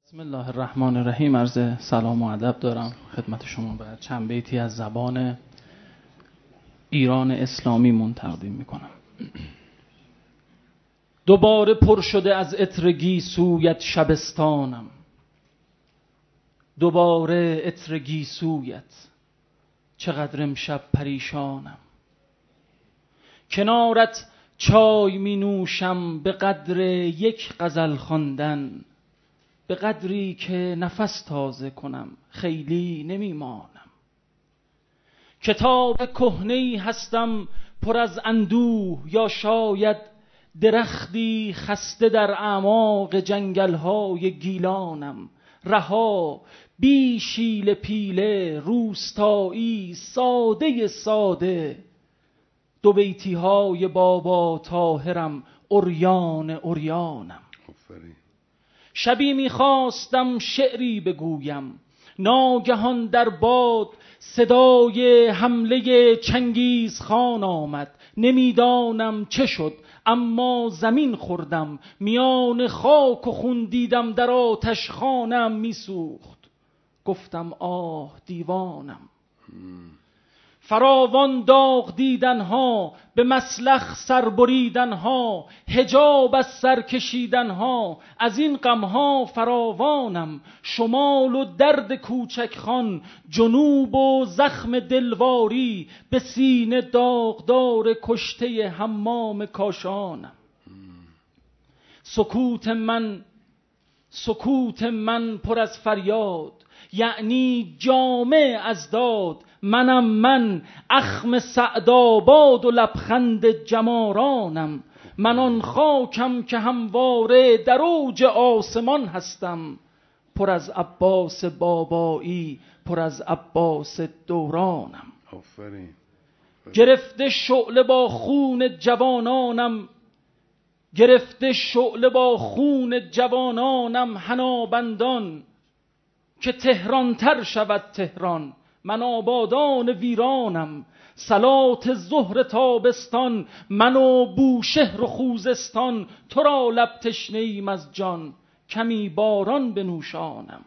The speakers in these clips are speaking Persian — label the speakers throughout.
Speaker 1: بسم الله الرحمن الرحیم. عرض سلام و ادب دارم خدمت شما. به چند بیتی از زبان ایران اسلامی تقدیم میکنم. دوباره پر شده از عطر گیسویت شبستانم، دوباره عطر گیسویت چقدر امشب پریشانم. کنارت چای می نوشم به قدر یک غزل خواندن، به قدری که نفس تازه کنم خیلی نمی مانم. کتاب کهنه‌ای هستم پر از اندوه، یا شاید درختی خسته در اعماق جنگل‌های گیلانم. رها بی شیل پیله، روستایی ساده ساده، دو بیتی‌های بابا طاهرم عریانم. شبی می‌خواستم شعری بگویم، ناگهان در باد صدای حمله چنگیز خان آمد. نمیدانم چه شد، اما زمین خوردم، میان خاک و خون دیدم در آتش خانم میسوخت. گفتم آه دیوانم. فراوان داغ دیدنها، به مسلخ سر بریدنها، حجاب از سر کشیدنها، از این غمها فراوانم. شمال و درد کوچک خان، جنوب و زخم دلواری، به سینه داغدار کشته حمام کاشانم. سکوت من پر از فریاد، یعنی جامع از داد. من اخم سعدآباد و لبخند جمارانم. من آن خاکم که همواره در اوج آسمان هستم، پر از عباس بابایی، پر از عباس دورانم. گرفته شعله با خون جوانانم، حنابندان که تهران تر شود تهران. من آبادان ویرانم. صلات ظهر تابستان، من و بوشهر و خوزستان، تو را لب تشنه ایم از جان، کمی باران بنوشانم.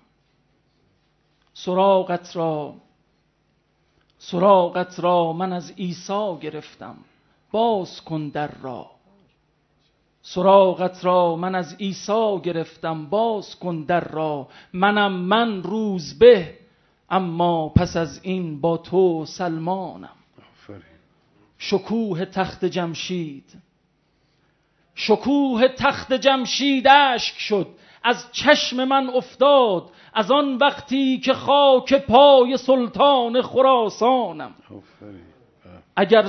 Speaker 1: سراغت را من از عیسی گرفتم، باز کن در را. سراغت را من از عیسی گرفتم، باز کن در را. من روز به، اما پس از این با تو سلمانم. شکوه تخت جمشید اشک شد، از چشم من افتاد، از آن وقتی که خاک پای سلطان خراسانم. اگر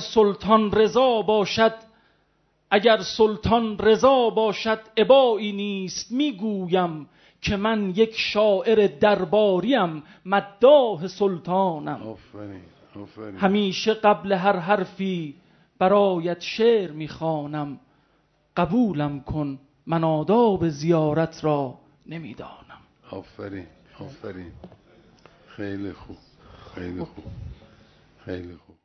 Speaker 1: سلطان رضا باشد ابایی نیست، میگویم که من یک شاعر درباریم، مداح سلطانم. همیشه قبل هر حرفی برایت شعر میخوانم. قبولم کن، من آداب زیارت را نمیدانم.
Speaker 2: آفرین. خیلی خوب.